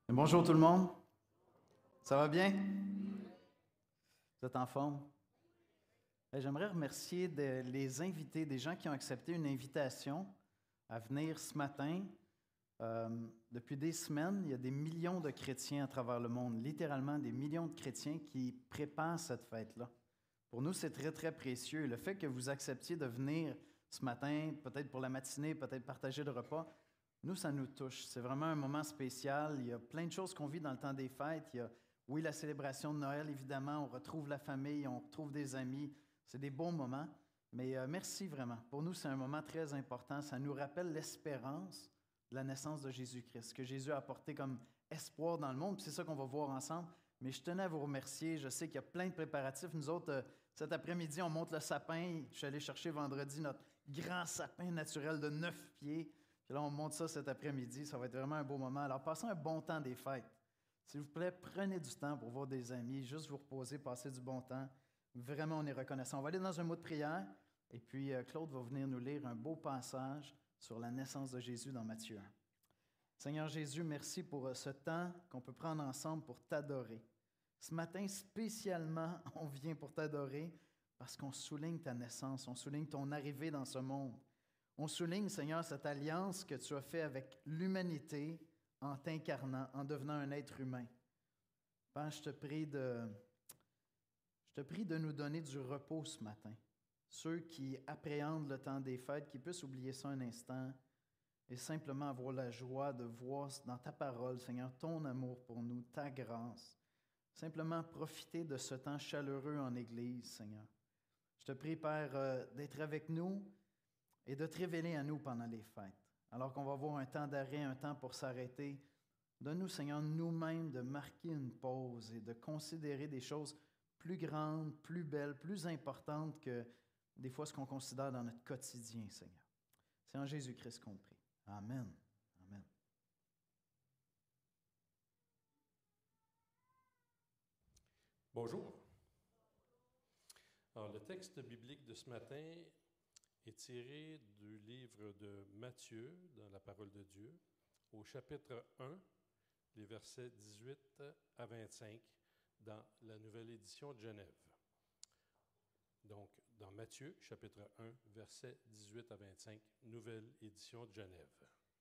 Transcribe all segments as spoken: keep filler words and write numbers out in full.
Bonjour tout le monde. Ça va bien? Vous êtes en forme? J'aimerais remercier de- les invités, des gens qui ont accepté une invitation à venir ce matin. Euh, depuis des semaines, il y a des millions de chrétiens à travers le monde, littéralement des millions de chrétiens qui préparent cette fête-là. Pour nous, c'est très, très précieux. Le fait que vous acceptiez de venir ce matin, peut-être pour la matinée, peut-être partager le repas, nous, ça nous touche. C'est vraiment un moment spécial. Il y a plein de choses qu'on vit dans le temps des fêtes. Il y a, oui, la célébration de Noël, évidemment. On retrouve la famille, on retrouve des amis. C'est des bons moments. Mais euh, merci vraiment. Pour nous, c'est un moment très important. Ça nous rappelle l'espérance de la naissance de Jésus-Christ, que Jésus a apporté comme espoir dans le monde. Puis c'est ça qu'on va voir ensemble. Mais je tenais à vous remercier. Je sais qu'il y a plein de préparatifs. Nous autres, euh, cet après-midi, on monte le sapin. Je suis allé chercher vendredi notre grand sapin naturel de neuf pieds. Puis là, on monte ça cet après-midi. Ça va être vraiment un beau moment. Alors, passez un bon temps des fêtes. S'il vous plaît, prenez du temps pour voir des amis, juste vous reposer, passer du bon temps. Vraiment, on est reconnaissant. On va aller dans un mot de prière. Et puis, euh, Claude va venir nous lire un beau passage sur la naissance de Jésus dans Matthieu un. Seigneur Jésus, merci pour euh, ce temps qu'on peut prendre ensemble pour t'adorer. Ce matin, spécialement, on vient pour t'adorer parce qu'on souligne ta naissance, on souligne ton arrivée dans ce monde. On souligne, Seigneur, cette alliance que tu as faite avec l'humanité en t'incarnant, en devenant un être humain. Père, je te prie de, je te prie de nous donner du repos ce matin. Ceux qui appréhendent le temps des fêtes, qui puissent oublier ça un instant et simplement avoir la joie de voir dans ta parole, Seigneur, ton amour pour nous, ta grâce. Simplement profiter de ce temps chaleureux en Église, Seigneur. Je te prie, Père, euh, d'être avec nous et de te révéler à nous pendant les fêtes. Alors qu'on va avoir un temps d'arrêt, un temps pour s'arrêter, donne-nous, Seigneur, nous-mêmes de marquer une pause et de considérer des choses plus grandes, plus belles, plus importantes que des fois ce qu'on considère dans notre quotidien, Seigneur. C'est en Jésus-Christ qu'on prie. Amen. Amen. Bonjour. Alors, le texte biblique de ce matin est tiré du livre de Matthieu, dans la parole de Dieu, au chapitre un, les versets dix-huit à vingt-cinq, dans la nouvelle édition de Genève. Donc, dans Matthieu, chapitre un, versets dix-huit à vingt-cinq, nouvelle édition de Genève.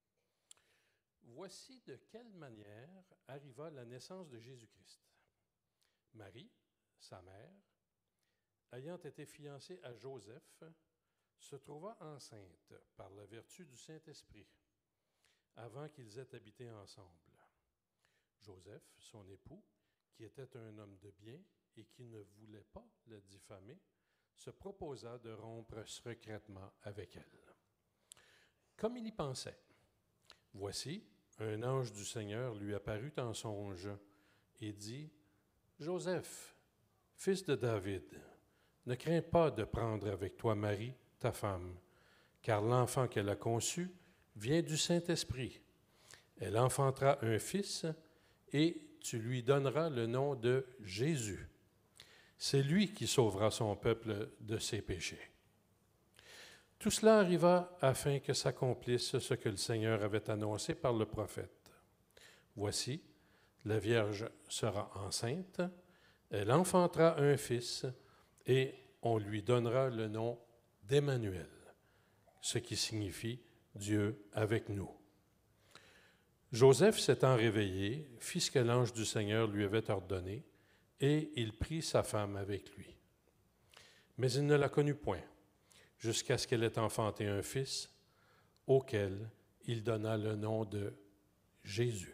Voici de quelle manière arriva la naissance de Jésus-Christ. Marie, sa mère, ayant été fiancée à Joseph, se trouva enceinte par la vertu du Saint-Esprit, avant qu'ils aient habité ensemble. Joseph, son époux, qui était un homme de bien et qui ne voulait pas la diffamer, se proposa de rompre secrètement avec elle. Comme il y pensait, voici, un ange du Seigneur lui apparut en songe et dit, « Joseph, fils de David, ne crains pas de prendre avec toi Marie, ta femme, car l'enfant qu'elle a conçu vient du Saint-Esprit. Elle enfantera un fils et tu lui donneras le nom de Jésus. C'est lui qui sauvera son peuple de ses péchés. » Tout cela arriva afin que s'accomplisse ce que le Seigneur avait annoncé par le prophète. Voici, la Vierge sera enceinte, elle enfantera un fils et on lui donnera le nom d'Emmanuel, ce qui signifie Dieu avec nous. Joseph s'étant réveillé, fit ce que l'ange du Seigneur lui avait ordonné, et il prit sa femme avec lui. Mais il ne la connut point, jusqu'à ce qu'elle ait enfanté un fils, auquel il donna le nom de Jésus.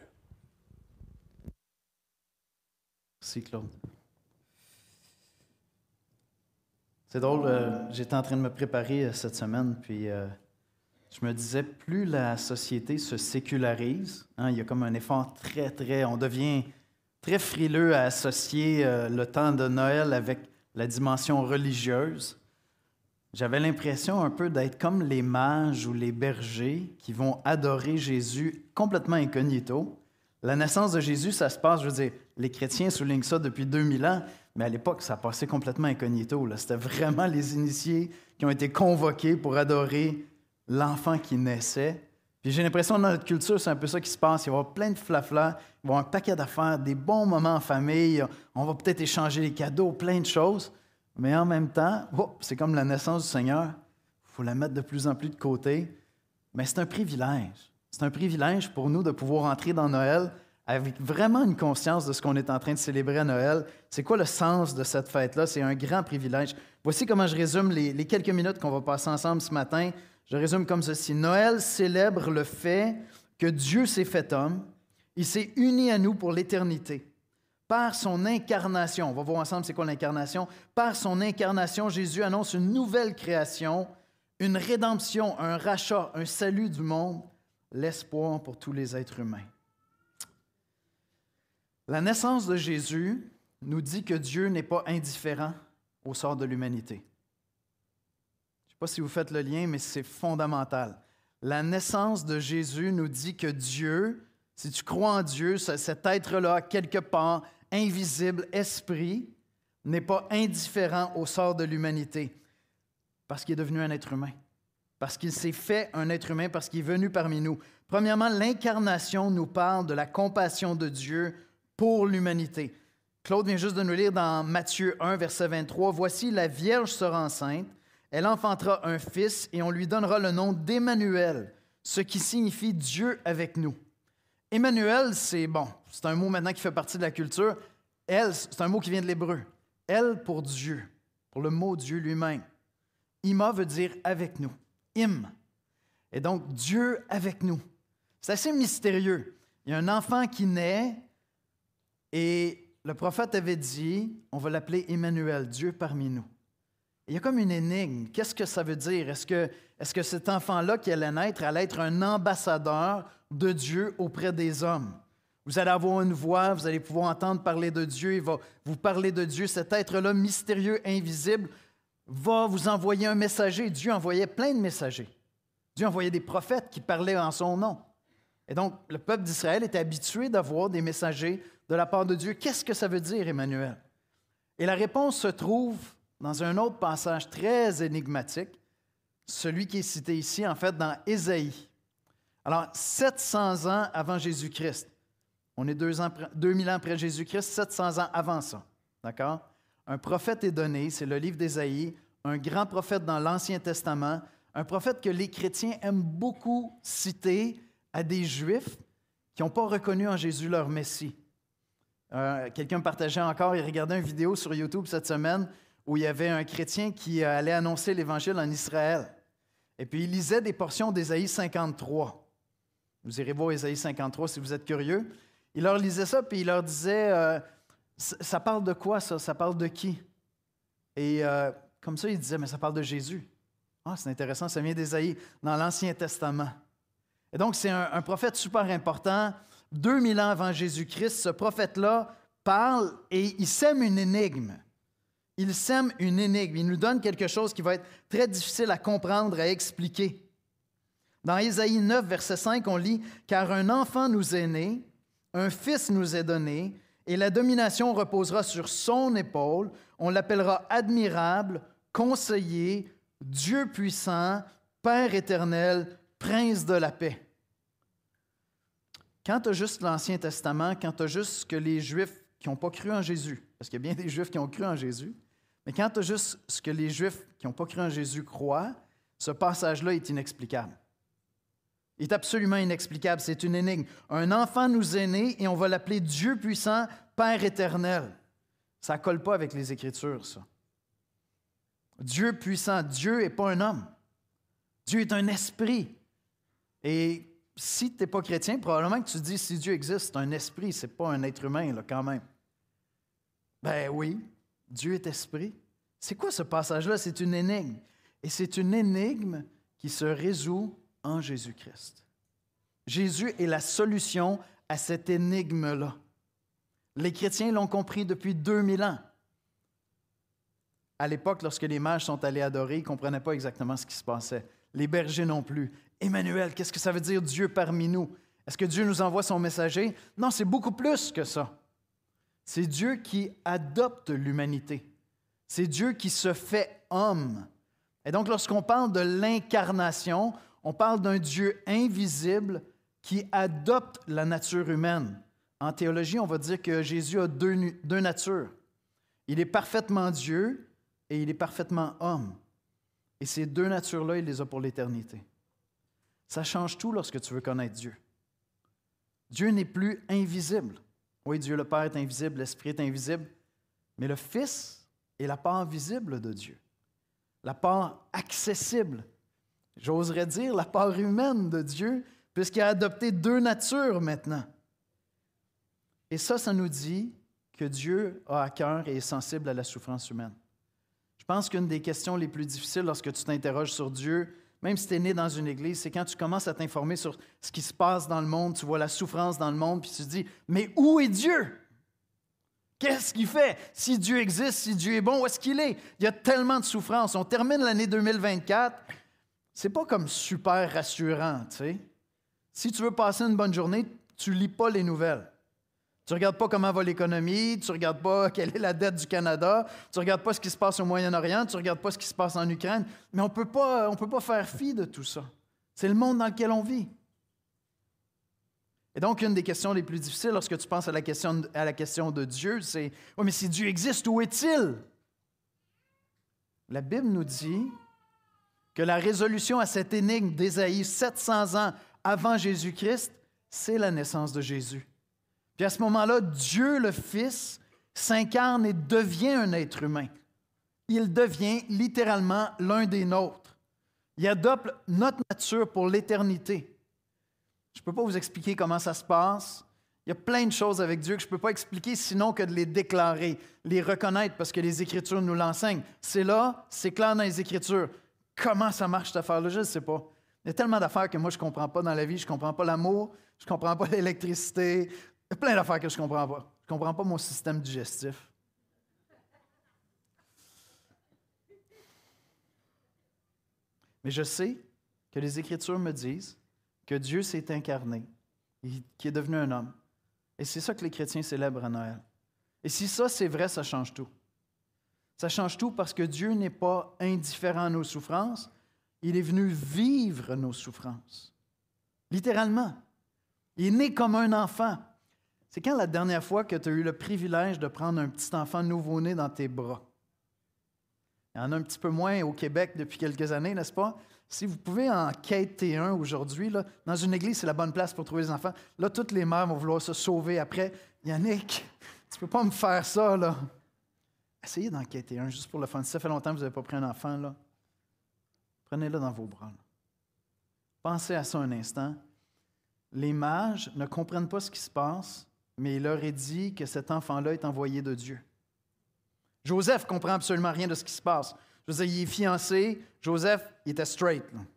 Merci, Claude. C'est drôle, euh, j'étais en train de me préparer euh, cette semaine, puis euh, je me disais, plus la société se sécularise, hein, il y a comme un effort très, très... On devient très frileux à associer euh, le temps de Noël avec la dimension religieuse. J'avais l'impression un peu d'être comme les mages ou les bergers qui vont adorer Jésus complètement incognito. La naissance de Jésus, ça se passe, je veux dire, les chrétiens soulignent ça depuis deux mille ans, mais à l'époque, ça passait complètement incognito. Là. C'était vraiment les initiés qui ont été convoqués pour adorer l'enfant qui naissait. Puis j'ai l'impression que dans notre culture, c'est un peu ça qui se passe. Il va y avoir plein de flafla, il va y avoir un paquet d'affaires, des bons moments en famille, on va peut-être échanger les cadeaux, plein de choses. Mais en même temps, oh, c'est comme la naissance du Seigneur. Il faut la mettre de plus en plus de côté. Mais c'est un privilège. C'est un privilège pour nous de pouvoir entrer dans Noël avec vraiment une conscience de ce qu'on est en train de célébrer à Noël. C'est quoi le sens de cette fête-là? C'est un grand privilège. Voici comment je résume les, les quelques minutes qu'on va passer ensemble ce matin. Je résume comme ceci. Noël célèbre le fait que Dieu s'est fait homme. Il s'est uni à nous pour l'éternité. Par son incarnation, on va voir ensemble c'est quoi l'incarnation. Par son incarnation, Jésus annonce une nouvelle création, une rédemption, un rachat, un salut du monde, l'espoir pour tous les êtres humains. La naissance de Jésus nous dit que Dieu n'est pas indifférent au sort de l'humanité. Je ne sais pas si vous faites le lien, mais c'est fondamental. La naissance de Jésus nous dit que Dieu, si tu crois en Dieu, cet être-là, quelque part, invisible, esprit, n'est pas indifférent au sort de l'humanité parce qu'il est devenu un être humain, parce qu'il s'est fait un être humain, parce qu'il est venu parmi nous. Premièrement, l'incarnation nous parle de la compassion de Dieu pour l'humanité. Claude vient juste de nous lire dans Matthieu un, verset vingt-trois, « Voici, la Vierge sera enceinte, elle enfantera un fils et on lui donnera le nom d'Emmanuel, ce qui signifie Dieu avec nous. » Emmanuel, c'est bon, c'est un mot maintenant qui fait partie de la culture. Elle, c'est un mot qui vient de l'hébreu. Elle pour Dieu, pour le mot Dieu lui-même. Ima veut dire avec nous. Im. Et donc, Dieu avec nous. C'est assez mystérieux. Il y a un enfant qui naît et le prophète avait dit, on va l'appeler Emmanuel, Dieu parmi nous. Et il y a comme une énigme. Qu'est-ce que ça veut dire? Est-ce que, est-ce que cet enfant-là qui allait naître allait être un ambassadeur de Dieu auprès des hommes? Vous allez avoir une voix, vous allez pouvoir entendre parler de Dieu, il va vous parler de Dieu. Cet être-là, mystérieux, invisible, va vous envoyer un messager. Dieu envoyait plein de messagers. Dieu envoyait des prophètes qui parlaient en son nom. Et donc, le peuple d'Israël était habitué d'avoir des messagers de la part de Dieu. Qu'est-ce que ça veut dire, Emmanuel? Et la réponse se trouve dans un autre passage très énigmatique, celui qui est cité ici, en fait, dans Ésaïe. Alors, sept cents ans avant Jésus-Christ, on est deux mille ans après Jésus-Christ, sept cents ans avant ça, d'accord? Un prophète est donné, c'est le livre d'Ésaïe, un grand prophète dans l'Ancien Testament, un prophète que les chrétiens aiment beaucoup citer à des Juifs qui n'ont pas reconnu en Jésus leur Messie. Euh, quelqu'un me partageait encore, il regardait une vidéo sur YouTube cette semaine où il y avait un chrétien qui allait annoncer l'Évangile en Israël. Et puis il lisait des portions d'Ésaïe cinquante-trois. Vous irez voir Ésaïe cinquante-trois si vous êtes curieux. Il leur lisait ça, puis il leur disait, euh, « Ça parle de quoi, ça? Ça parle de qui? » Et euh, comme ça, il disait, « Mais ça parle de Jésus. » Ah, c'est intéressant, ça vient d'Ésaïe, dans l'Ancien Testament. Et donc, c'est un, un prophète super important. deux mille ans avant Jésus-Christ, ce prophète-là parle et il sème une énigme. Il sème une énigme. Il nous donne quelque chose qui va être très difficile à comprendre, à expliquer. Dans Ésaïe neuf, verset cinq, on lit « Car un enfant nous est né, un fils nous est donné, et la domination reposera sur son épaule. On l'appellera admirable, conseiller, Dieu puissant, Père éternel, Prince de la paix. » Quand tu as juste l'Ancien Testament, quand tu as juste ce que les Juifs qui n'ont pas cru en Jésus, parce qu'il y a bien des Juifs qui ont cru en Jésus, mais quand tu as juste ce que les Juifs qui n'ont pas cru en Jésus croient, ce passage-là est inexplicable. Il est absolument inexplicable, c'est une énigme. Un enfant nous est né et on va l'appeler Dieu puissant, Père éternel. Ça ne colle pas avec les Écritures, ça. Dieu puissant, Dieu n'est pas un homme. Dieu est un esprit. Et si tu n'es pas chrétien, probablement que tu te dis, si Dieu existe, c'est un esprit, ce n'est pas un être humain, là, quand même. Ben oui, Dieu est esprit. C'est quoi ce passage-là? C'est une énigme. Et c'est une énigme qui se résout en Jésus-Christ. Jésus est la solution à cette énigme-là. Les chrétiens l'ont compris depuis deux mille ans. À l'époque, lorsque les mages sont allés adorer, ils ne comprenaient pas exactement ce qui se passait. Les bergers non plus. Emmanuel, qu'est-ce que ça veut dire Dieu parmi nous? Est-ce que Dieu nous envoie son messager? Non, c'est beaucoup plus que ça. C'est Dieu qui adopte l'humanité. C'est Dieu qui se fait homme. Et donc, lorsqu'on parle de l'incarnation, On parle d'un Dieu invisible qui adopte la nature humaine. En théologie, on va dire que Jésus a deux, deux natures. Il est parfaitement Dieu et il est parfaitement homme. Et ces deux natures-là, il les a pour l'éternité. Ça change tout lorsque tu veux connaître Dieu. Dieu n'est plus invisible. Oui, Dieu le Père est invisible, l'Esprit est invisible, mais le Fils est la part visible de Dieu, la part accessible, j'oserais dire la part humaine de Dieu, puisqu'il a adopté deux natures maintenant. Et ça, ça nous dit que Dieu a à cœur et est sensible à la souffrance humaine. Je pense qu'une des questions les plus difficiles lorsque tu t'interroges sur Dieu, même si tu es né dans une église, c'est quand tu commences à t'informer sur ce qui se passe dans le monde, tu vois la souffrance dans le monde, puis tu te dis, mais où est Dieu? Qu'est-ce qu'il fait? Si Dieu existe, si Dieu est bon, où est-ce qu'il est? Il y a tellement de souffrance. On termine l'année deux mille vingt-quatre, c'est pas comme super rassurant, tu sais. Si tu veux passer une bonne journée, tu lis pas les nouvelles. Tu ne regardes pas comment va l'économie, tu ne regardes pas quelle est la dette du Canada, tu ne regardes pas ce qui se passe au Moyen-Orient, tu ne regardes pas ce qui se passe en Ukraine, mais on ne peut pas, on peut pas faire fi de tout ça. C'est le monde dans lequel on vit. Et donc, une des questions les plus difficiles lorsque tu penses à la question, à la question de Dieu, c'est « Oui, mais si Dieu existe, où est-il? » La Bible nous dit que la résolution à cette énigme d'Ésaïe sept cents ans avant Jésus-Christ, c'est la naissance de Jésus. Puis à ce moment-là, Dieu le Fils s'incarne et devient un être humain. Il devient littéralement l'un des nôtres. Il adopte notre nature pour l'éternité. Je ne peux pas vous expliquer comment ça se passe. Il y a plein de choses avec Dieu que je ne peux pas expliquer sinon que de les déclarer, les reconnaître parce que les Écritures nous l'enseignent. C'est là, c'est clair dans les Écritures. Comment ça marche cette affaire-là? Je ne sais pas. Il y a tellement d'affaires que moi je ne comprends pas dans la vie. Je ne comprends pas l'amour, je ne comprends pas l'électricité. Il y a plein d'affaires que je ne comprends pas. Je ne comprends pas mon système digestif. Mais je sais que les Écritures me disent que Dieu s'est incarné, qu'il est devenu un homme. Et c'est ça que les chrétiens célèbrent à Noël. Et si ça, c'est vrai, ça change tout. Ça change tout parce que Dieu n'est pas indifférent à nos souffrances. Il est venu vivre nos souffrances. Littéralement. Il est né comme un enfant. C'est quand la dernière fois que tu as eu le privilège de prendre un petit enfant nouveau-né dans tes bras? Il y en a un petit peu moins au Québec depuis quelques années, n'est-ce pas? Si vous pouvez en quêter un aujourd'hui, là, dans une église, c'est la bonne place pour trouver les enfants. Là, toutes les mères vont vouloir se sauver après. Yannick, tu ne peux pas me faire ça, là. Essayez d'en quêter un, juste pour le fun. Si ça fait longtemps que vous n'avez pas pris un enfant, là, prenez-le dans vos bras. Là. Pensez à ça un instant. Les mages ne comprennent pas ce qui se passe, mais il leur est dit que cet enfant-là est envoyé de Dieu. Joseph ne comprend absolument rien de ce qui se passe. Je veux dire, il est fiancé. Joseph, il était straight. Là.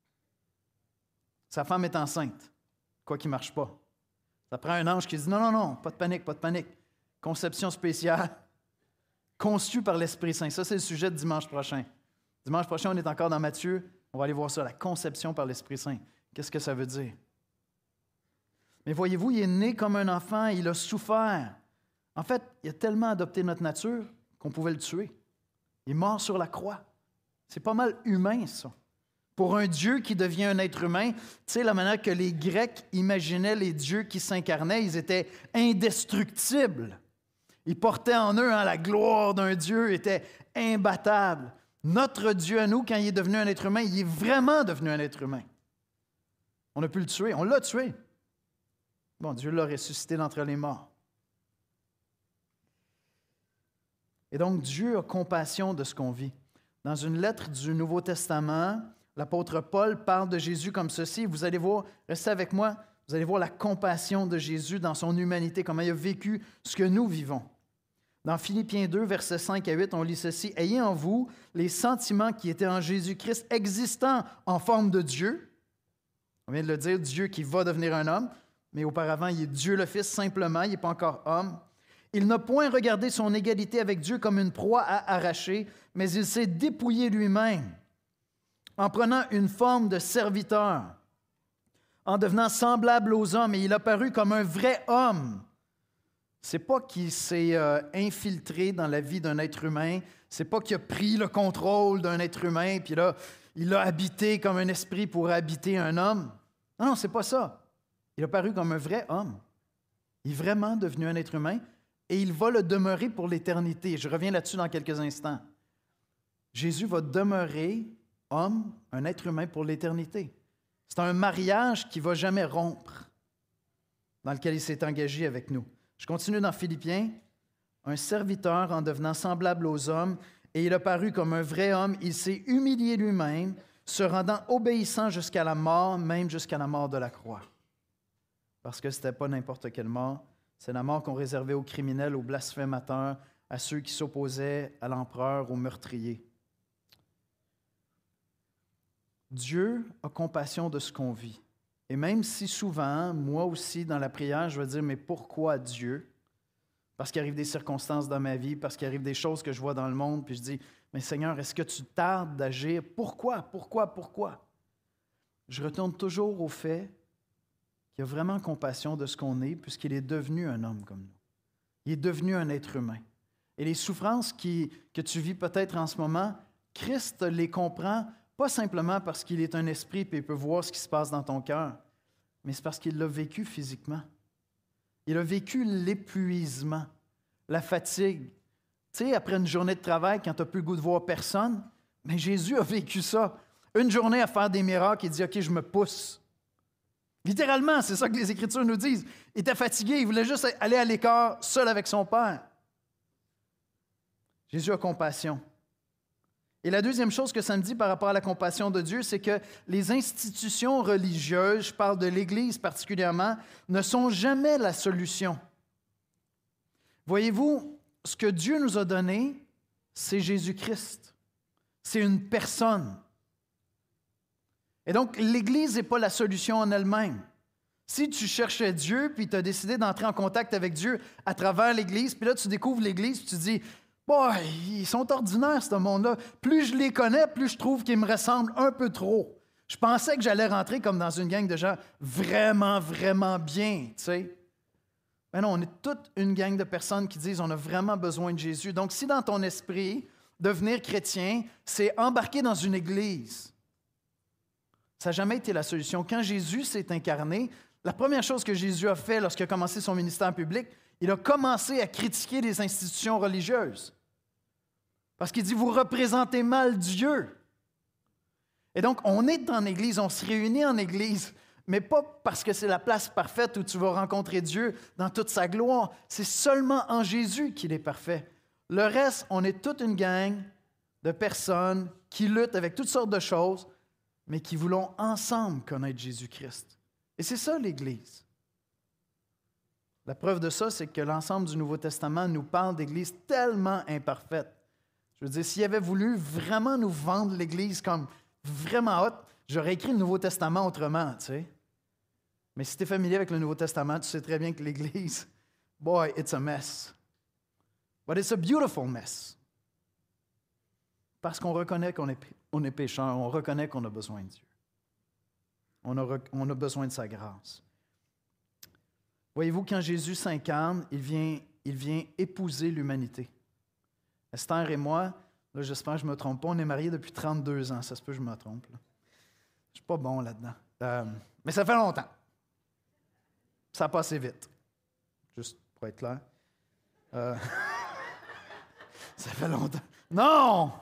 Sa femme est enceinte. Quoi qu'il ne marche pas. Ça prend un ange qui dit « Non, non, non, pas de panique, pas de panique. Conception spéciale, conçue par l'Esprit Saint. » Ça, c'est le sujet de dimanche prochain. Dimanche prochain, on est encore dans Matthieu. On va aller voir ça, la conception par l'Esprit Saint. Qu'est-ce que ça veut dire? Mais voyez-vous, il est né comme un enfant, il a souffert. En fait, il a tellement adopté notre nature qu'on pouvait le tuer. Il est mort sur la croix. C'est pas mal humain, ça. Pour un Dieu qui devient un être humain, tu sais, la manière que les Grecs imaginaient les dieux qui s'incarnaient, ils étaient indestructibles. Ils portaient en eux hein, la gloire d'un Dieu, était imbattable. Notre Dieu à nous, quand il est devenu un être humain, il est vraiment devenu un être humain. On a pu le tuer, on l'a tué. Bon, Dieu l'a ressuscité d'entre les morts. Et donc, Dieu a compassion de ce qu'on vit. Dans une lettre du Nouveau Testament, l'apôtre Paul parle de Jésus comme ceci. Vous allez voir, restez avec moi, vous allez voir la compassion de Jésus dans son humanité, comment il a vécu ce que nous vivons. Dans Philippiens deux, versets cinq à huit, on lit ceci. « Ayez en vous les sentiments qui étaient en Jésus-Christ, existant en forme de Dieu. » On vient de le dire, Dieu qui va devenir un homme. Mais auparavant, il est Dieu le Fils simplement, il n'est pas encore homme. Il n'a point regardé son égalité avec Dieu comme une proie à arracher, mais il s'est dépouillé lui-même en prenant une forme de serviteur, en devenant semblable aux hommes, et il a paru comme un vrai homme. C'est pas qu'il s'est euh, infiltré dans la vie d'un être humain. C'est pas qu'il a pris le contrôle d'un être humain, puis là, il a habité comme un esprit pour habiter un homme. Non, non, c'est pas ça. Il a paru comme un vrai homme. Il est vraiment devenu un être humain et il va le demeurer pour l'éternité. Je reviens là-dessus dans quelques instants. Jésus va demeurer homme, un être humain pour l'éternité. C'est un mariage qui ne va jamais rompre, dans lequel il s'est engagé avec nous. Je continue dans Philippiens. Un serviteur en devenant semblable aux hommes, et il a paru comme un vrai homme, il s'est humilié lui-même, se rendant obéissant jusqu'à la mort, même jusqu'à la mort de la croix. Parce que ce n'était pas n'importe quelle mort, c'est la mort qu'on réservait aux criminels, aux blasphémateurs, à ceux qui s'opposaient à l'empereur, aux meurtriers. Dieu a compassion de ce qu'on vit. Et même si souvent, moi aussi, dans la prière, je vais dire, mais pourquoi Dieu? Parce qu'il arrive des circonstances dans ma vie, parce qu'il arrive des choses que je vois dans le monde, puis je dis, mais Seigneur, est-ce que tu tardes d'agir? Pourquoi? Pourquoi? Pourquoi? Je retourne toujours au fait qu'il a vraiment compassion de ce qu'on est, puisqu'il est devenu un homme comme nous. Il est devenu un être humain. Et les souffrances qui, que tu vis peut-être en ce moment, Christ les comprend, pas simplement parce qu'il est un esprit et il peut voir ce qui se passe dans ton cœur, mais c'est parce qu'il l'a vécu physiquement. Il a vécu l'épuisement, la fatigue. Tu sais, après une journée de travail, quand tu n'as plus le goût de voir personne, mais Jésus a vécu ça. Une journée à faire des miracles, il dit « OK, je me pousse ». Littéralement, c'est ça que les Écritures nous disent. Il était fatigué, il voulait juste aller à l'écart, seul avec son Père. Jésus a compassion. Et la deuxième chose que ça me dit par rapport à la compassion de Dieu, c'est que les institutions religieuses, je parle de l'Église particulièrement, ne sont jamais la solution. Voyez-vous, ce que Dieu nous a donné, c'est Jésus-Christ. C'est une personne. Et donc, l'Église n'est pas la solution en elle-même. Si tu cherchais Dieu, puis tu as décidé d'entrer en contact avec Dieu à travers l'Église, puis là, tu découvres l'Église, puis tu te dis, boy, ils sont ordinaires, ce monde-là. Plus je les connais, plus je trouve qu'ils me ressemblent un peu trop. Je pensais que j'allais rentrer comme dans une gang de gens vraiment, vraiment bien, tu sais. Mais non, on est toute une gang de personnes qui disent on a vraiment besoin de Jésus. Donc, si dans ton esprit, devenir chrétien, c'est embarquer dans une église, ça n'a jamais été la solution. Quand Jésus s'est incarné, la première chose que Jésus a fait lorsqu'il a commencé son ministère public, il a commencé à critiquer les institutions religieuses. Parce qu'il dit, vous représentez mal Dieu. Et donc, on est en Église, on se réunit en Église, mais pas parce que c'est la place parfaite où tu vas rencontrer Dieu dans toute sa gloire. C'est seulement en Jésus qu'il est parfait. Le reste, on est toute une gang de personnes qui luttent avec toutes sortes de choses, mais qui voulons ensemble connaître Jésus-Christ. Et c'est ça l'Église. La preuve de ça, c'est que l'ensemble du Nouveau Testament nous parle d'Église tellement imparfaite. Je veux dire, s'il avait voulu vraiment nous vendre l'Église comme vraiment haute, j'aurais écrit le Nouveau Testament autrement, tu sais. Mais si tu es familier avec le Nouveau Testament, tu sais très bien que l'Église, boy, it's a mess. But it's a beautiful mess. Parce qu'on reconnaît qu'on est, on est pécheur, on reconnaît qu'on a besoin de Dieu. On a, on a besoin de sa grâce. Voyez-vous, quand Jésus s'incarne, il vient, il vient épouser l'humanité. Esther et moi, là, j'espère que je ne me trompe pas, on est mariés depuis trente-deux ans. Ça se peut que je me trompe. Là. Je ne suis pas bon là-dedans. Euh, mais ça fait longtemps. Ça a passé vite. Juste pour être clair. Euh, ça fait longtemps. Non!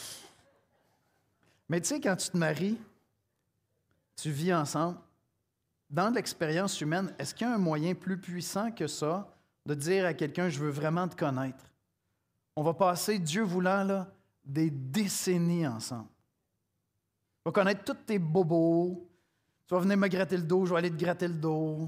Mais tu sais, quand tu te maries, tu vis ensemble, dans l'expérience humaine, est-ce qu'il y a un moyen plus puissant que ça de dire à quelqu'un « je veux vraiment te connaître ». On va passer, Dieu voulant, là, des décennies ensemble. Tu vas connaître tous tes bobos. Tu vas venir me gratter le dos, je vais aller te gratter le dos.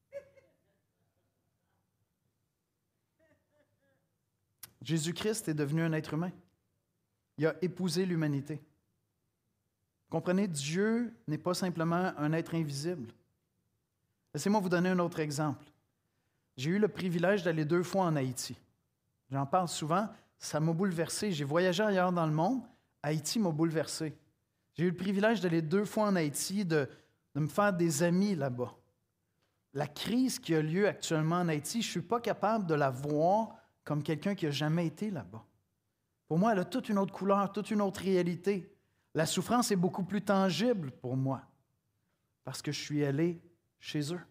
Jésus-Christ est devenu un être humain. Il a épousé l'humanité. Comprenez, Dieu n'est pas simplement un être invisible. Laissez-moi vous donner un autre exemple. J'ai eu le privilège d'aller deux fois en Haïti. J'en parle souvent, ça m'a bouleversé. J'ai voyagé ailleurs dans le monde, Haïti m'a bouleversé. J'ai eu le privilège d'aller deux fois en Haïti, de, de me faire des amis là-bas. la crise qui a lieu actuellement en Haïti, je ne suis pas capable de la voir comme quelqu'un qui n'a jamais été là-bas. Pour moi, elle a toute une autre couleur, toute une autre réalité. La souffrance est beaucoup plus tangible pour moi parce que je suis allé chez eux.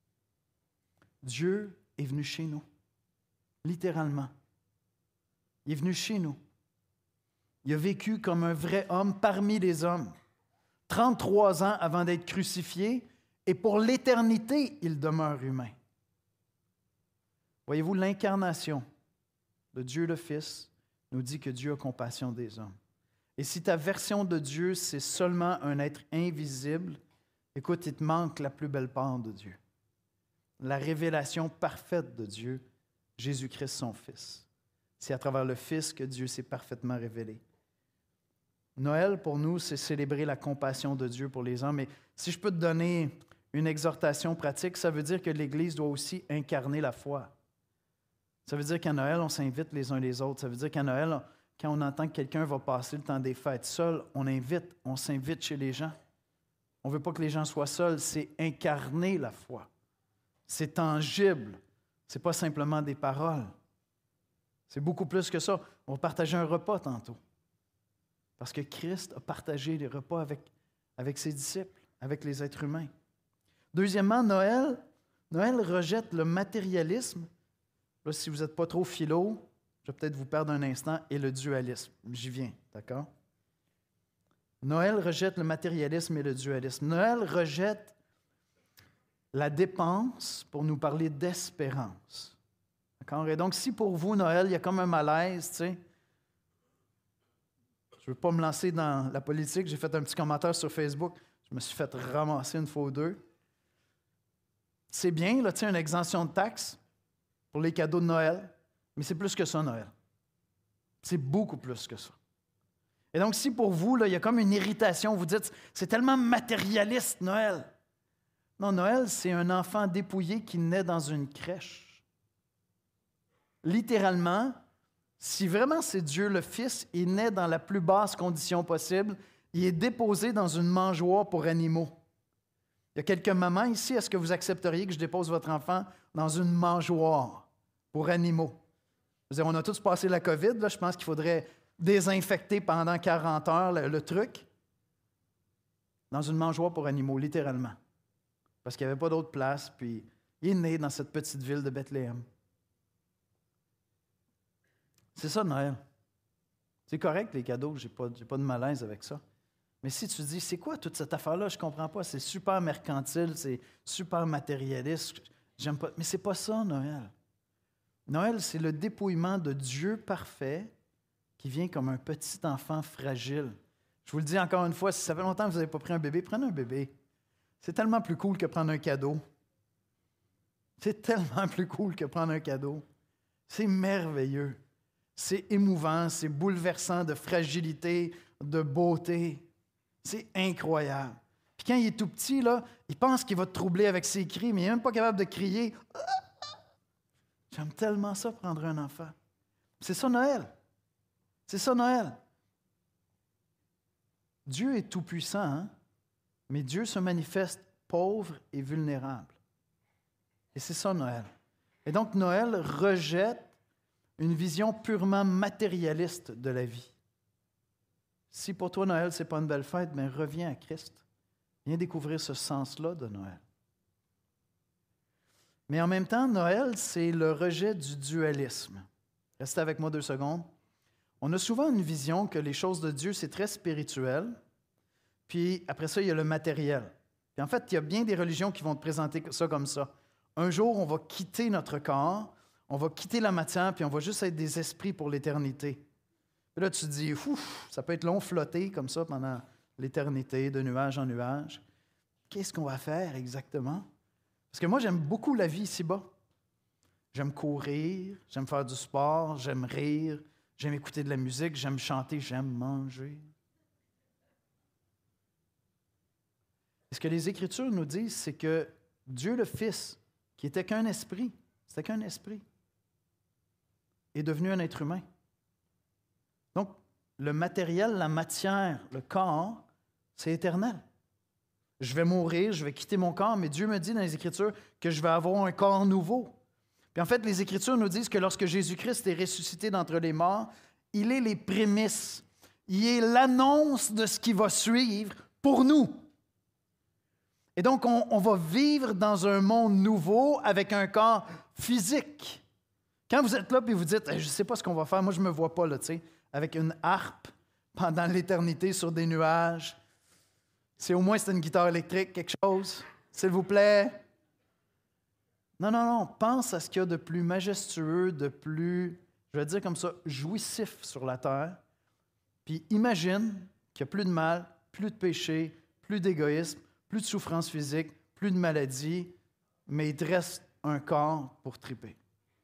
Dieu est venu chez nous, littéralement. Il est venu chez nous. Il a vécu comme un vrai homme parmi les hommes. trente-trois ans avant d'être crucifié, et pour l'éternité, il demeure humain. Voyez-vous, l'incarnation de Dieu le Fils nous dit que Dieu a compassion des hommes. Et si ta version de Dieu, c'est seulement un être invisible, écoute, il te manque la plus belle part de Dieu. La révélation parfaite de Dieu, Jésus-Christ, son Fils. C'est à travers le Fils que Dieu s'est parfaitement révélé. Noël, pour nous, c'est célébrer la compassion de Dieu pour les hommes. Et si je peux te donner une exhortation pratique, ça veut dire que l'Église doit aussi incarner la foi. Ça veut dire qu'à Noël, on s'invite les uns les autres. Ça veut dire qu'à Noël, quand on entend que quelqu'un va passer le temps des fêtes seul, on invite, on s'invite chez les gens. On ne veut pas que les gens soient seuls, c'est incarner la foi. C'est tangible. Ce n'est pas simplement des paroles. C'est beaucoup plus que ça. On va partager un repas tantôt. Parce que Christ a partagé les repas avec, avec ses disciples, avec les êtres humains. Deuxièmement, Noël, Noël rejette le matérialisme. Là, si vous n'êtes pas trop philo, je vais peut-être vous perdre un instant, et le dualisme. J'y viens, d'accord? Noël rejette le matérialisme et le dualisme. Noël rejette la dépense pour nous parler d'espérance. D'accord? Et donc, si pour vous, Noël, il y a comme un malaise, tu sais, je ne veux pas me lancer dans la politique, j'ai fait un petit commentaire sur Facebook, je me suis fait ramasser une fois ou deux. C'est bien, là, tu sais, une exemption de taxes pour les cadeaux de Noël, mais c'est plus que ça, Noël. C'est beaucoup plus que ça. Et donc, si pour vous, là, il y a comme une irritation, vous dites, c'est tellement matérialiste, Noël. Non, Noël, c'est un enfant dépouillé qui naît dans une crèche. Littéralement, si vraiment c'est Dieu le Fils, il naît dans la plus basse condition possible, il est déposé dans une mangeoire pour animaux. Il y a quelques mamans ici, est-ce que vous accepteriez que je dépose votre enfant dans une mangeoire pour animaux? Je veux dire, on a tous passé la COVID, là, je pense qu'il faudrait désinfecter pendant quarante heures le, le truc. Dans une mangeoire pour animaux, littéralement. Parce qu'il n'y avait pas d'autre place, puis il est né dans cette petite ville de Bethléem. C'est ça, Noël. C'est correct, les cadeaux, je n'ai pas, j'ai pas de malaise avec ça. Mais si tu dis, c'est quoi toute cette affaire-là? Je ne comprends pas, c'est super mercantile, c'est super matérialiste, j'aime pas. Mais ce n'est pas ça, Noël. Noël, c'est le dépouillement de Dieu parfait qui vient comme un petit enfant fragile. Je vous le dis encore une fois, si ça fait longtemps que vous n'avez pas pris un bébé, prenez un bébé. C'est tellement plus cool que prendre un cadeau. C'est tellement plus cool que prendre un cadeau. C'est merveilleux. C'est émouvant, c'est bouleversant de fragilité, de beauté. C'est incroyable. Puis quand il est tout petit, là, il pense qu'il va te troubler avec ses cris, mais il n'est même pas capable de crier. J'aime tellement ça, prendre un enfant. C'est ça Noël. C'est ça Noël. Dieu est tout-puissant, hein? Mais Dieu se manifeste pauvre et vulnérable. Et c'est ça Noël. Et donc Noël rejette une vision purement matérialiste de la vie. Si pour toi Noël, ce n'est pas une belle fête, mais reviens à Christ. Viens découvrir ce sens-là de Noël. Mais en même temps, Noël, c'est le rejet du dualisme. Restez avec moi deux secondes. On a souvent une vision que les choses de Dieu, c'est très spirituel, puis après ça, il y a le matériel. Puis en fait, il y a bien des religions qui vont te présenter ça comme ça. Un jour, on va quitter notre corps, on va quitter la matière, puis on va juste être des esprits pour l'éternité. Puis là, tu te dis, ouf, ça peut être long flotter comme ça pendant l'éternité, de nuage en nuage. Qu'est-ce qu'on va faire exactement? Parce que moi, j'aime beaucoup la vie ici-bas. J'aime courir, j'aime faire du sport, j'aime rire, j'aime écouter de la musique, j'aime chanter, j'aime manger. Et ce que les Écritures nous disent, c'est que Dieu le Fils, qui était qu'un esprit, c'était qu'un esprit, est devenu un être humain. Donc, le matériel, la matière, le corps, c'est éternel. je vais mourir, je vais quitter mon corps, mais Dieu me dit dans les Écritures que je vais avoir un corps nouveau. Puis en fait, les Écritures nous disent que lorsque Jésus-Christ est ressuscité d'entre les morts, il est les prémices, il est l'annonce de ce qui va suivre pour nous. Et donc, on, on va vivre dans un monde nouveau avec un corps physique. Quand vous êtes là et vous dites, je ne sais pas ce qu'on va faire, moi je ne me vois pas là, tu sais, avec une harpe pendant l'éternité sur des nuages. C'est au moins c'est une guitare électrique, quelque chose, s'il vous plaît. Non, non, non, pense à ce qu'il y a de plus majestueux, de plus, je vais dire comme ça, jouissif sur la terre. Puis imagine qu'il n'y a plus de mal, plus de péché, plus d'égoïsme, plus de souffrance physique, plus de maladie, mais il te reste un corps pour triper.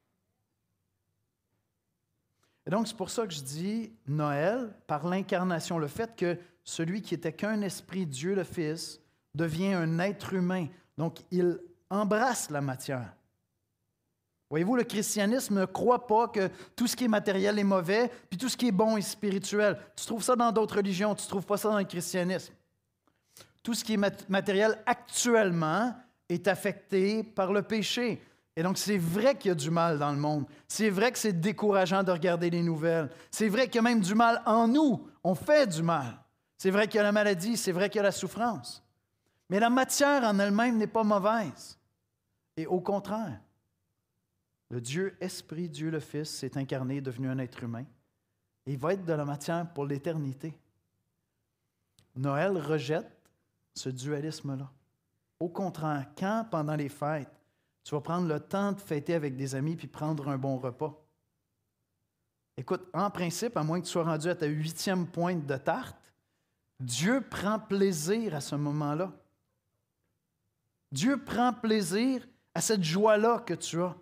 Et donc, c'est pour ça que je dis Noël, par l'incarnation, le fait que celui qui était qu'un esprit, Dieu le Fils, devient un être humain. Donc, il embrasse la matière. Voyez-vous, le christianisme ne croit pas que tout ce qui est matériel est mauvais, puis tout ce qui est bon est spirituel. Tu trouves ça dans d'autres religions, tu ne trouves pas ça dans le christianisme. Tout ce qui est matériel actuellement est affecté par le péché. Et donc, c'est vrai qu'il y a du mal dans le monde. C'est vrai que c'est décourageant de regarder les nouvelles. C'est vrai qu'il y a même du mal en nous. On fait du mal. C'est vrai qu'il y a la maladie, c'est vrai qu'il y a la souffrance. Mais la matière en elle-même n'est pas mauvaise. Et au contraire, le Dieu Esprit, Dieu le Fils, s'est incarné, est devenu un être humain. Et il va être de la matière pour l'éternité. Noël rejette ce dualisme-là. Au contraire, quand, pendant les fêtes, tu vas prendre le temps de fêter avec des amis puis prendre un bon repas. Écoute, en principe, à moins que tu sois rendu à ta huitième pointe de tarte, Dieu prend plaisir à ce moment-là. Dieu prend plaisir à cette joie-là que tu as.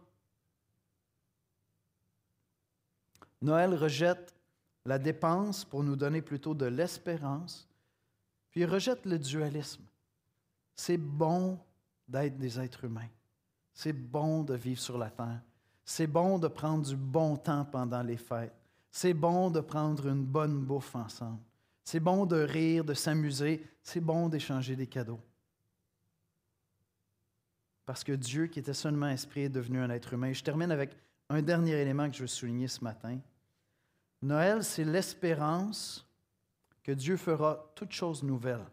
Noël rejette la dépense pour nous donner plutôt de l'espérance, puis il rejette le dualisme. C'est bon d'être des êtres humains. C'est bon de vivre sur la terre. C'est bon de prendre du bon temps pendant les fêtes. C'est bon de prendre une bonne bouffe ensemble. C'est bon de rire, de s'amuser. C'est bon d'échanger des cadeaux. Parce que Dieu, qui était seulement esprit, est devenu un être humain. Je termine avec un dernier élément que je veux souligner ce matin. Noël, c'est l'espérance que Dieu fera toutes choses nouvelles.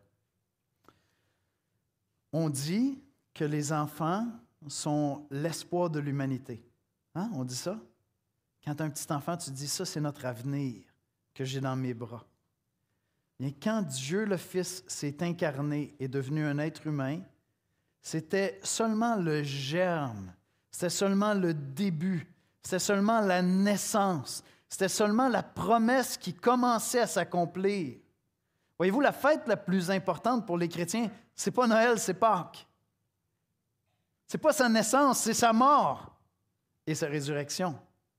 On dit que les enfants sont l'espoir de l'humanité. Hein? On dit ça? Quand tu as un petit enfant, tu te dis, ça, c'est notre avenir que j'ai dans mes bras. Bien, quand Dieu le Fils s'est incarné et est devenu un être humain, c'était seulement le germe, c'était seulement le début, c'était seulement la naissance, c'était seulement la promesse qui commençait à s'accomplir. Voyez-vous, la fête la plus importante pour les chrétiens, ce n'est pas Noël, c'est Pâques. Ce n'est pas sa naissance, c'est sa mort et sa résurrection.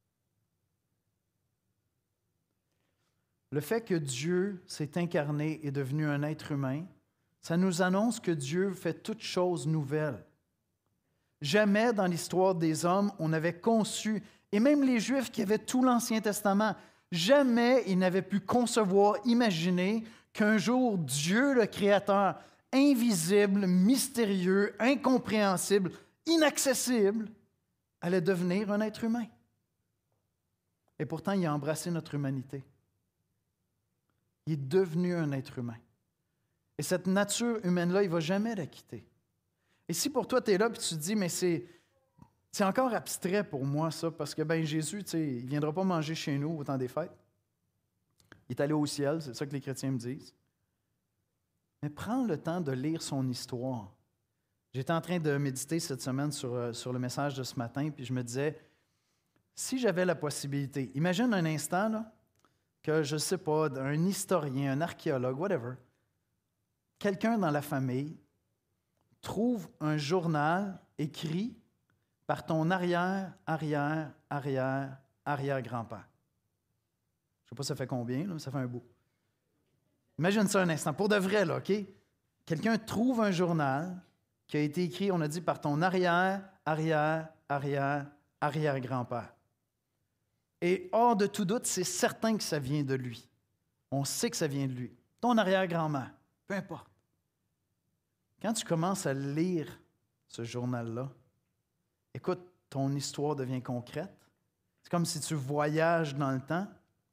Le fait que Dieu s'est incarné et est devenu un être humain, ça nous annonce que Dieu fait toutes choses nouvelles. Jamais dans l'histoire des hommes, on avait conçu, et même les Juifs qui avaient tout l'Ancien Testament, jamais ils n'avaient pu concevoir, imaginer qu'un jour Dieu, le Créateur, invisible, mystérieux, incompréhensible, inaccessible, allait devenir un être humain. Et pourtant, il a embrassé notre humanité. Il est devenu un être humain. Et cette nature humaine-là, il ne va jamais la quitter. Et si pour toi, tu es là et tu te dis, mais c'est, c'est encore abstrait pour moi, ça, parce que ben, Jésus, tu sais, il ne viendra pas manger chez nous au temps des fêtes. Il est allé au ciel, c'est ça que les chrétiens me disent. Mais prends le temps de lire son histoire. J'étais en train de méditer cette semaine sur, sur le message de ce matin, puis je me disais, si j'avais la possibilité, imagine un instant là, que, je ne sais pas, un historien, un archéologue, whatever, quelqu'un dans la famille trouve un journal écrit par ton arrière, arrière, arrière, arrière-grand-père. Je ne sais pas ça fait combien, là, mais ça fait un bout. Imagine ça un instant, pour de vrai, là, OK? Quelqu'un trouve un journal qui a été écrit, on a dit, par ton arrière, arrière, arrière, arrière-grand-père. Et hors de tout doute, c'est certain que ça vient de lui. On sait que ça vient de lui. Ton arrière-grand-mère, peu importe. Quand tu commences à lire ce journal-là, écoute, ton histoire devient concrète. C'est comme si tu voyages dans le temps.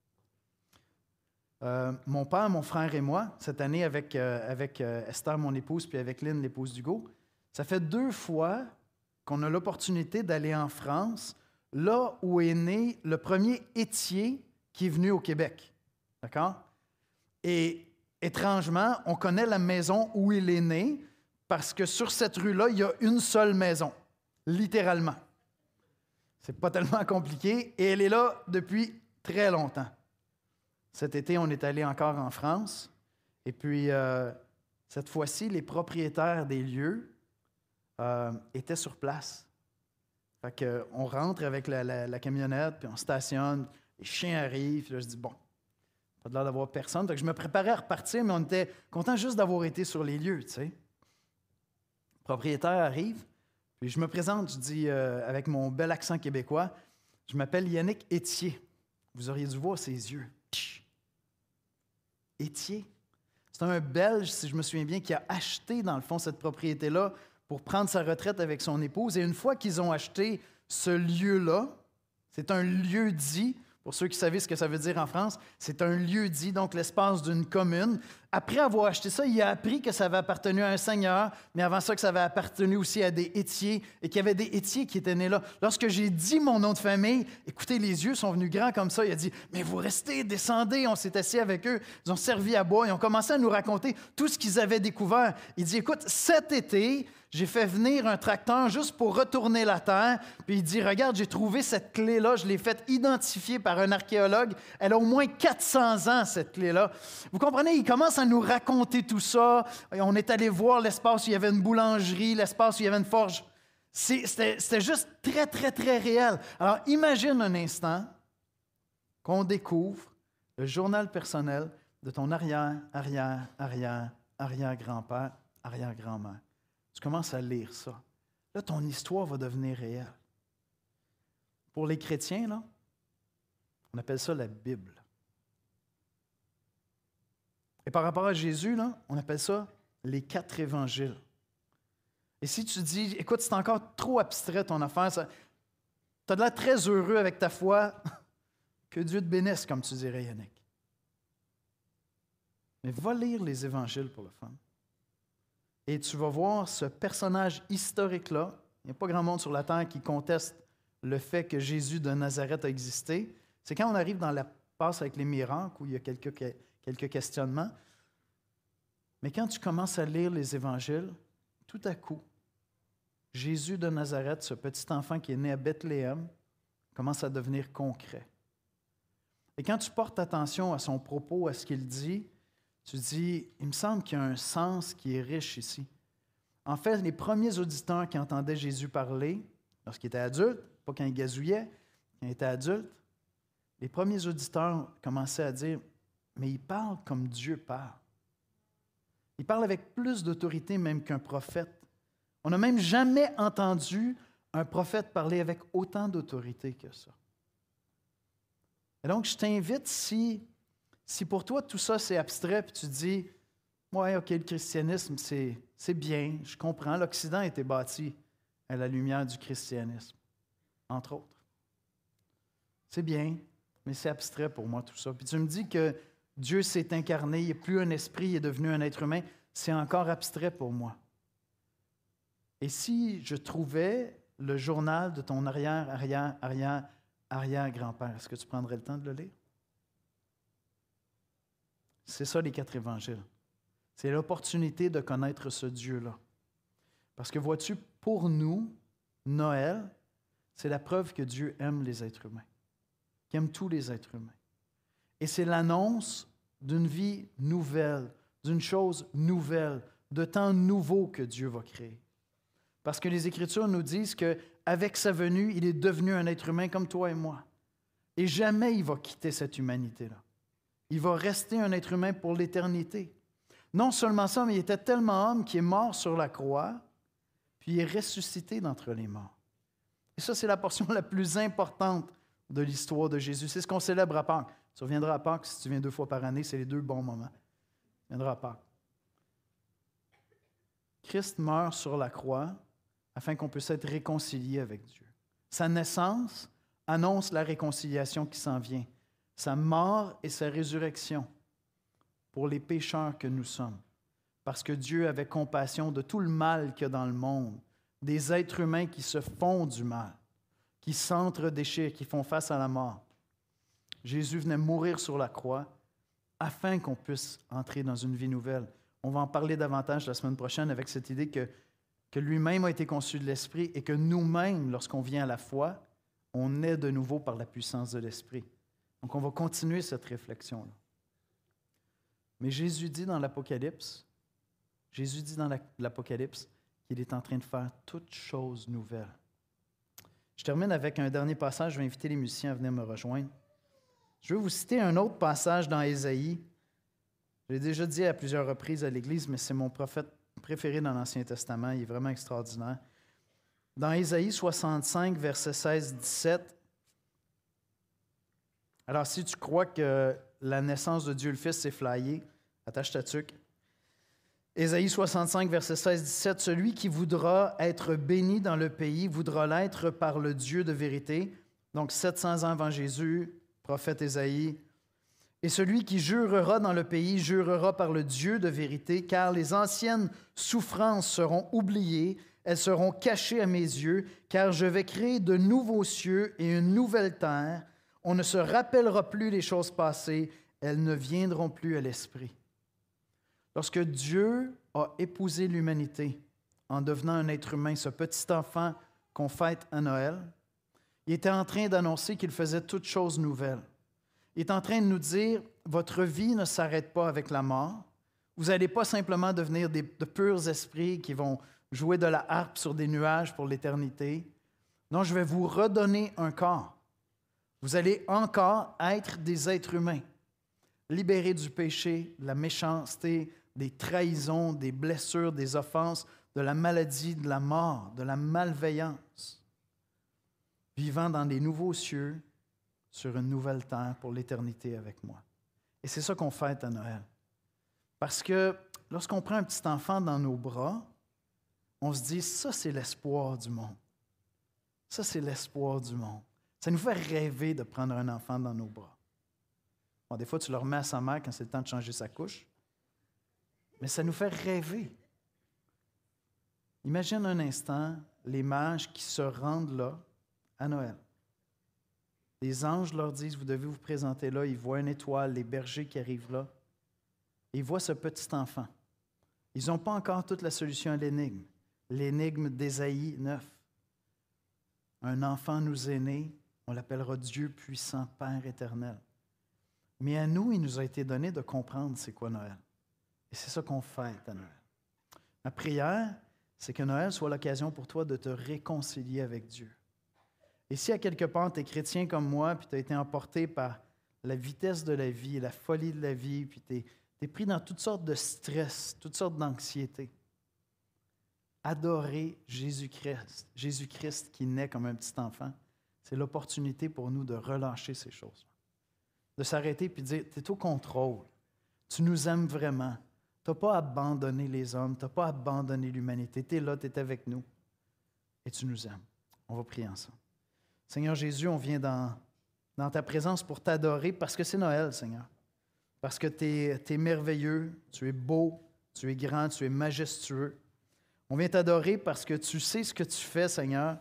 Euh, mon père, mon frère et moi, cette année avec, euh, avec euh, Esther, mon épouse, puis avec Lynn, l'épouse d'Hugo, ça fait deux fois qu'on a l'opportunité d'aller en France, là où est né le premier étier qui est venu au Québec. D'accord? Et étrangement, on connaît la maison où il est né parce que sur cette rue-là, il y a une seule maison, littéralement. C'est pas tellement compliqué et elle est là depuis très longtemps. Cet été, on est allé encore en France et puis euh, cette fois-ci, les propriétaires des lieux euh, étaient sur place. Fait que, on rentre avec la, la, la camionnette, puis on stationne, les chiens arrivent, puis là, je dis, bon, pas de l'air d'avoir personne. Fait que je me préparais à repartir, mais on était content juste d'avoir été sur les lieux, tu sais. Le propriétaire arrive, puis je me présente, je dis, euh, avec mon bel accent québécois, je m'appelle Yannick Étier. Vous auriez dû voir ses yeux. Tch. Étier. C'est un Belge, si je me souviens bien, qui a acheté, dans le fond, cette propriété-là pour prendre sa retraite avec son épouse. Et une fois qu'ils ont acheté ce lieu-là, c'est un lieu-dit, pour ceux qui savent ce que ça veut dire en France, c'est un lieu-dit, donc l'espace d'une commune. Après avoir acheté ça, il a appris que ça avait appartenu à un seigneur, mais avant ça, que ça avait appartenu aussi à des Étiers, et qu'il y avait des Étiers qui étaient nés là. Lorsque j'ai dit mon nom de famille, écoutez, les yeux sont venus grands comme ça. Il a dit, « Mais vous restez, descendez. » On s'est assis avec eux, ils ont servi à boire, ils ont commencé à nous raconter tout ce qu'ils avaient découvert. Il dit, « Écoute, cet été, j'ai fait venir un tracteur juste pour retourner la terre. » Puis il dit, « Regarde, j'ai trouvé cette clé-là, je l'ai faite identifier par un archéologue. Elle a au moins quatre cents ans, cette clé-là. » Vous comprenez, il commence à nous raconter tout ça. On est allé voir l'espace où il y avait une boulangerie, l'espace où il y avait une forge. C'était, c'était juste très, très, très réel. Alors, imagine un instant qu'on découvre le journal personnel de ton arrière, arrière, arrière, arrière-grand-père, arrière-grand-mère. Tu commences à lire ça. Là, ton histoire va devenir réelle. Pour les chrétiens, là, on appelle ça la Bible. Et par rapport à Jésus, là, on appelle ça les quatre évangiles. Et si tu dis, écoute, c'est encore trop abstrait ton affaire, tu as de l'air très heureux avec ta foi, que Dieu te bénisse, comme tu dirais, Yannick. Mais va lire les évangiles pour le fun. Et tu vas voir ce personnage historique-là. Il n'y a pas grand monde sur la terre qui conteste le fait que Jésus de Nazareth a existé. C'est quand on arrive dans la passe avec les miracles où il y a quelques, quelques questionnements. Mais quand tu commences à lire les évangiles, tout à coup, Jésus de Nazareth, ce petit enfant qui est né à Bethléem, commence à devenir concret. Et quand tu portes attention à son propos, à ce qu'il dit, tu dis, il me semble qu'il y a un sens qui est riche ici. En fait, les premiers auditeurs qui entendaient Jésus parler, lorsqu'il était adulte, pas quand il gazouillait, quand il était adulte, les premiers auditeurs commençaient à dire, mais il parle comme Dieu parle. Il parle avec plus d'autorité même qu'un prophète. On n'a même jamais entendu un prophète parler avec autant d'autorité que ça. Et donc, je t'invite, si, si pour toi tout ça c'est abstrait, puis tu dis, ouais, OK, le christianisme, c'est, c'est bien, je comprends, l'Occident a été bâti à la lumière du christianisme, entre autres. C'est bien, mais c'est abstrait pour moi tout ça. Puis tu me dis que Dieu s'est incarné, il n'est plus un esprit, il est devenu un être humain, c'est encore abstrait pour moi. Et si je trouvais le journal de ton arrière, arrière, arrière, arrière-grand-père, est-ce que tu prendrais le temps de le lire? C'est ça les quatre évangiles. C'est l'opportunité de connaître ce Dieu-là. Parce que vois-tu, pour nous, Noël, c'est la preuve que Dieu aime les êtres humains, qu'il aime tous les êtres humains. Et c'est l'annonce d'une vie nouvelle, d'une chose nouvelle, de temps nouveau que Dieu va créer. Parce que les Écritures nous disent qu'avec sa venue, il est devenu un être humain comme toi et moi. Et jamais il va quitter cette humanité-là. Il va rester un être humain pour l'éternité. Non seulement ça, mais il était tellement homme qu'il est mort sur la croix, puis il est ressuscité d'entre les morts. Et ça, c'est la portion la plus importante de l'histoire de Jésus. C'est ce qu'on célèbre à Pâques. Tu reviendras à Pâques, si tu viens deux fois par année, c'est les deux bons moments. Tu reviendras à Pâques. Christ meurt sur la croix afin qu'on puisse être réconcilié avec Dieu. Sa naissance annonce la réconciliation qui s'en vient. Sa mort et sa résurrection pour les pécheurs que nous sommes. Parce que Dieu avait compassion de tout le mal qu'il y a dans le monde, des êtres humains qui se font du mal, qui s'entre-déchirent, qui font face à la mort. Jésus venait mourir sur la croix afin qu'on puisse entrer dans une vie nouvelle. On va en parler davantage la semaine prochaine avec cette idée que, que lui-même a été conçu de l'Esprit et que nous-mêmes, lorsqu'on vient à la foi, on est de nouveau par la puissance de l'Esprit. Donc, on va continuer cette réflexion-là. Mais Jésus dit dans l'Apocalypse, Jésus dit dans l'Apocalypse qu'il est en train de faire toutes choses nouvelles. Je termine avec un dernier passage. Je vais inviter les musiciens à venir me rejoindre. Je vais vous citer un autre passage dans Ésaïe. Je l'ai déjà dit à plusieurs reprises à l'Église, mais c'est mon prophète préféré dans l'Ancien Testament. Il est vraiment extraordinaire. Dans Ésaïe soixante-cinq, versets seize à dix-sept, alors si tu crois que la naissance de Dieu le Fils s'est flyée, attache ta tuque. Ésaïe soixante-cinq, versets seize à dix-sept, « Celui qui voudra être béni dans le pays voudra l'être par le Dieu de vérité. » Donc sept cents ans avant Jésus, prophète Ésaïe. « Et celui qui jurera dans le pays jurera par le Dieu de vérité, car les anciennes souffrances seront oubliées, elles seront cachées à mes yeux, car je vais créer de nouveaux cieux et une nouvelle terre. On ne se rappellera plus les choses passées, elles ne viendront plus à l'esprit. » Lorsque Dieu a épousé l'humanité en devenant un être humain, ce petit enfant qu'on fête à Noël, il était en train d'annoncer qu'il faisait toutes choses nouvelles. Il est en train de nous dire, votre vie ne s'arrête pas avec la mort. Vous n'allez pas simplement devenir des, de purs esprits qui vont jouer de la harpe sur des nuages pour l'éternité. Non, je vais vous redonner un corps. Vous allez encore être des êtres humains, libérés du péché, de la méchanceté, des trahisons, des blessures, des offenses, de la maladie, de la mort, de la malveillance, vivant dans des nouveaux cieux, sur une nouvelle terre pour l'éternité avec moi. Et c'est ça qu'on fête à Noël. Parce que lorsqu'on prend un petit enfant dans nos bras, on se dit, ça c'est l'espoir du monde. Ça c'est l'espoir du monde. Ça nous fait rêver de prendre un enfant dans nos bras. Bon, des fois, tu le remets à sa mère quand c'est le temps de changer sa couche, mais ça nous fait rêver. Imagine un instant les mages qui se rendent là à Noël. Les anges leur disent, vous devez vous présenter là. Ils voient une étoile, les bergers qui arrivent là. Et ils voient ce petit enfant. Ils n'ont pas encore toute la solution à l'énigme. L'énigme d'Ésaïe neuf. Un enfant nous est né, on l'appellera Dieu puissant, Père éternel. Mais à nous, il nous a été donné de comprendre c'est quoi Noël. Et c'est ça qu'on fête à Noël. Ma prière, c'est que Noël soit l'occasion pour toi de te réconcilier avec Dieu. Et si à quelque part tu es chrétien comme moi, puis tu as été emporté par la vitesse de la vie, la folie de la vie, puis tu es, tu es pris dans toutes sortes de stress, toutes sortes d'anxiété, adorer Jésus-Christ, Jésus-Christ qui naît comme un petit enfant, c'est l'opportunité pour nous de relâcher ces choses. De s'arrêter et de dire, tu es au contrôle, tu nous aimes vraiment, tu n'as pas abandonné les hommes, tu n'as pas abandonné l'humanité, tu es là, tu es avec nous et tu nous aimes. On va prier ensemble. Seigneur Jésus, on vient dans, dans ta présence pour t'adorer parce que c'est Noël, Seigneur. Parce que tu es, tu es merveilleux, tu es beau, tu es grand, tu es majestueux. On vient t'adorer parce que tu sais ce que tu fais, Seigneur.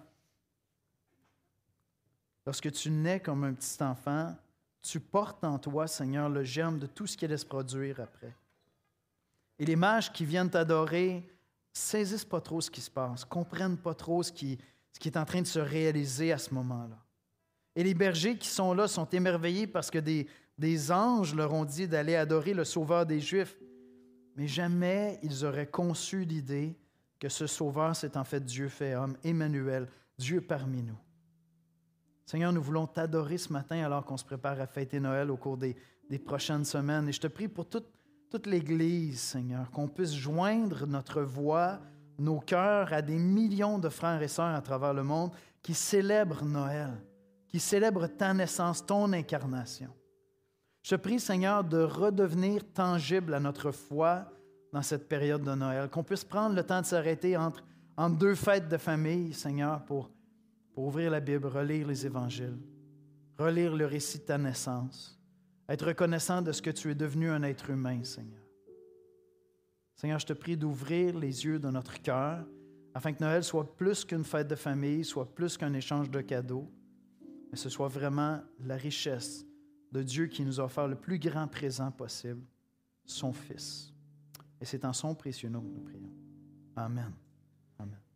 Lorsque tu nais comme un petit enfant, tu portes en toi, Seigneur, le germe de tout ce qui allait se produire après. Et les mages qui viennent t'adorer saisissent pas trop ce qui se passe, comprennent pas trop ce qui, ce qui est en train de se réaliser à ce moment-là. Et les bergers qui sont là sont émerveillés parce que des, des anges leur ont dit d'aller adorer le Sauveur des Juifs. Mais jamais ils auraient conçu l'idée que ce Sauveur, c'est en fait Dieu fait homme, Emmanuel, Dieu parmi nous. Seigneur, nous voulons t'adorer ce matin alors qu'on se prépare à fêter Noël au cours des, des prochaines semaines. Et je te prie pour toute, toute l'Église, Seigneur, qu'on puisse joindre notre voix, nos cœurs à des millions de frères et sœurs à travers le monde qui célèbrent Noël, qui célèbrent ta naissance, ton incarnation. Je te prie, Seigneur, de redevenir tangible à notre foi dans cette période de Noël, qu'on puisse prendre le temps de s'arrêter entre, entre deux fêtes de famille, Seigneur, pour, pour ouvrir la Bible, relire les évangiles, relire le récit de ta naissance, être reconnaissant de ce que tu es devenu un être humain, Seigneur. Seigneur, je te prie d'ouvrir les yeux de notre cœur afin que Noël soit plus qu'une fête de famille, soit plus qu'un échange de cadeaux, mais ce soit vraiment la richesse de Dieu qui nous a offert le plus grand présent possible, son Fils. Et c'est en son précieux nom que nous prions. Amen. Amen.